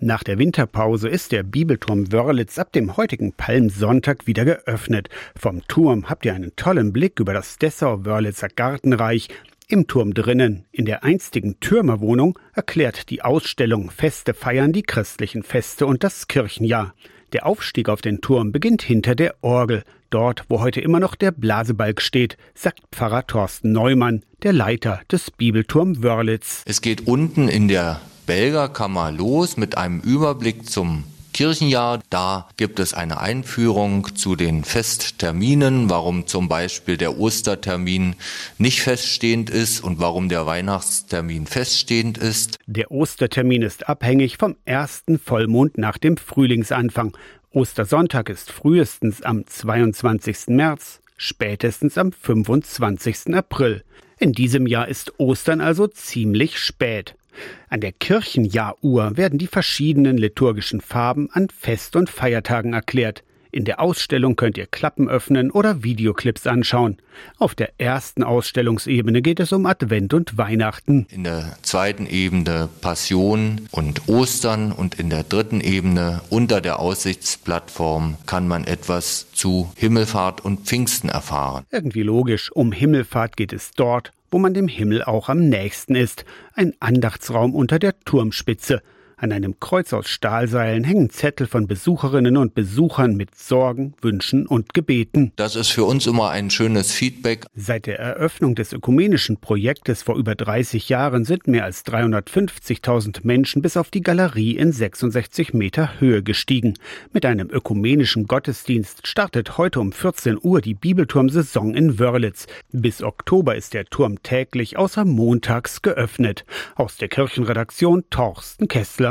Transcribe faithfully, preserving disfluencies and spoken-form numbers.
Nach der Winterpause ist der Bibelturm Wörlitz ab dem heutigen Palmsonntag wieder geöffnet. Vom Turm habt ihr einen tollen Blick über das Dessau-Wörlitzer Gartenreich. Im Turm drinnen, in der einstigen Türmerwohnung, erklärt die Ausstellung Feste feiern die christlichen Feste und das Kirchenjahr. Der Aufstieg auf den Turm beginnt hinter der Orgel, dort, wo heute immer noch der Blasebalg steht, sagt Pfarrer Thorsten Neumann, der Leiter des Bibelturm Wörlitz. Es geht unten in der Belgerkammer los mit einem Überblick zum Kirchenjahr. Da gibt es eine Einführung zu den Festterminen, warum zum Beispiel der Ostertermin nicht feststehend ist und warum der Weihnachtstermin feststehend ist. Der Ostertermin ist abhängig vom ersten Vollmond nach dem Frühlingsanfang. Ostersonntag ist frühestens am zweiundzwanzigsten März, spätestens am fünfundzwanzigsten April. In diesem Jahr ist Ostern also ziemlich spät. An der Kirchenjahruhr werden die verschiedenen liturgischen Farben an Fest- und Feiertagen erklärt. In der Ausstellung könnt ihr Klappen öffnen oder Videoclips anschauen. Auf der ersten Ausstellungsebene geht es um Advent und Weihnachten. In der zweiten Ebene Passion und Ostern und in der dritten Ebene unter der Aussichtsplattform kann man etwas zu Himmelfahrt und Pfingsten erfahren. Irgendwie logisch, um Himmelfahrt geht es dort, wo man dem Himmel auch am nächsten ist. Ein Andachtsraum unter der Turmspitze. An einem Kreuz aus Stahlseilen hängen Zettel von Besucherinnen und Besuchern mit Sorgen, Wünschen und Gebeten. Das ist für uns immer ein schönes Feedback. Seit der Eröffnung des ökumenischen Projektes vor über dreißig Jahren sind mehr als dreihundertfünfzigtausend Menschen bis auf die Galerie in sechsundsechzig Meter Höhe gestiegen. Mit einem ökumenischen Gottesdienst startet heute um vierzehn Uhr die Bibelturmsaison in Wörlitz. Bis Oktober ist der Turm täglich außer montags geöffnet. Aus der Kirchenredaktion Thorsten Kessler.